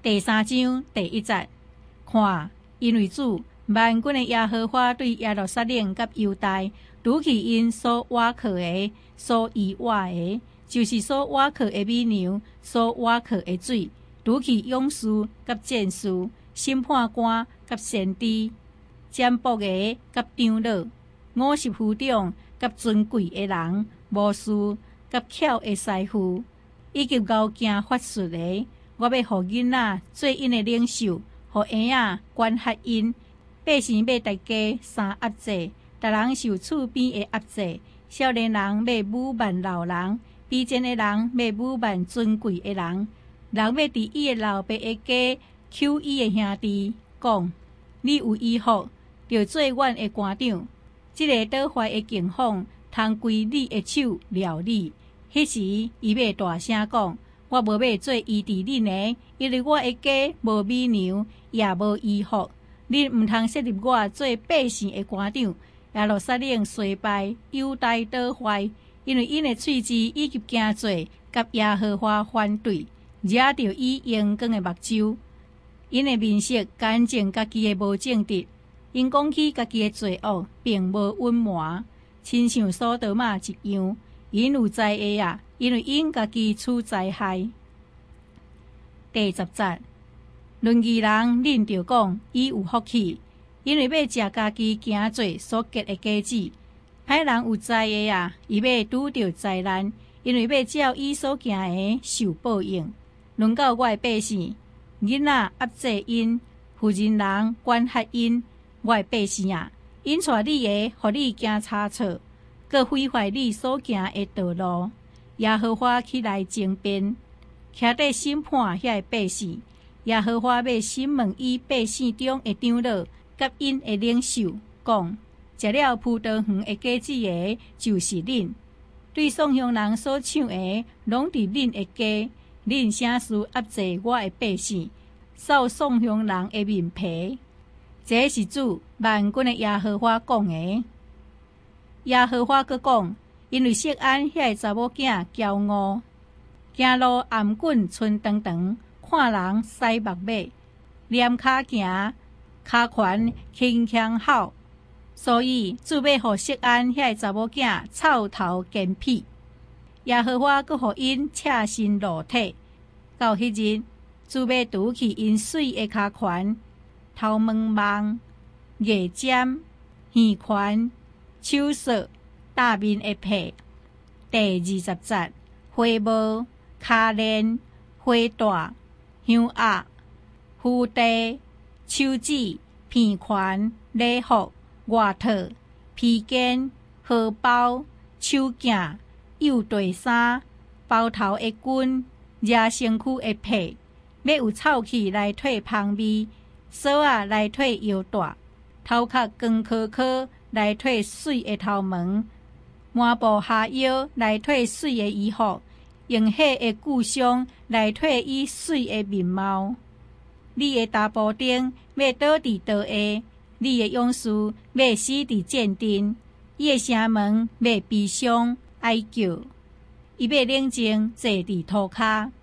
第3章第1节，看，因为主万军的耶和华对耶路撒冷甲犹大拄去因所挖刻的、所遗挖的，就是所挖刻的美牛、所挖刻的水，拄去勇士甲战士、审判官甲先知、占卜的甲长老、50夫长甲尊贵的人、巫师甲巧的师傅，以及敖行法术的。我要互囡仔做因的领袖，互婴仔管辖因。百姓要大家三压制，逐人受厝边的压制。少年人要侮慢老人，卑贱的人要侮慢尊贵的人。人要伫伊的老爸的家求伊的兄弟，讲：你有医福，就做阮的官长。即个倒坏的境况，通归你的手料理。迄时，伊要大声讲。我无要做医治恁的，因为我的家无美牛，也无医福。恁毋通设立我做百姓的官长。耶路撒冷衰败，犹大倒坏，因为因的喙齿以及行罪，甲耶和华反对，惹着伊阳光的目睭。因的面色干净家己的无正直，因讲起家己的罪恶，并无隐瞒，亲像索多玛一样。因有灾厄啊！因为因家己处灾害。第10节，论义人恁着讲，伊有福气，因为要食家己行做所结的果子。歹人有灾厄啊！伊要拄着灾难，因为要照伊所行的受报应。论到我的百姓，囡仔压制因，妇人人管辖因。我的百姓啊，因带你的，互你行差错。搁毁坏你所行的道路，耶和华起来争辩，徛在审判遐个百姓。耶和华要审问伊百姓中的长老，甲因的领袖，讲：食了葡萄园的果子的，就是恁；对送乡人所抢的，拢伫恁的家。恁啥事压制我的百姓，扫送乡人的面皮？这是主万军的耶和华讲的。耶和华阁讲，因为錫安遐个查某囝骄傲，行路頷棍寸长长，看人腮目尾，踮骹行，骹拳轻轻吼。所以主要互錫安遐个查某囝臭头见屁。耶和华阁互因赤身裸体。到迄日，主要拄去因水的骹拳、头毛毛、牙尖、耳拳。手索大面的皮。第20节，花帽、骹链、花带、香鸭、蝴蝶、手指、片拳、礼服、外套、披肩、荷包、手镜、幼地衫、包头的裙、热身躯的被，要有臭气来退芳味，锁仔来退腰带，头壳光壳壳。来褪水的头毛，满布下腰来褪水的衣服，用火的故乡来褪伊水的面貌。你的大布丁要倒伫刀下，你的勇士要死伫战阵，伊的城门要悲伤哀叫，伊要冷静坐伫涂骹。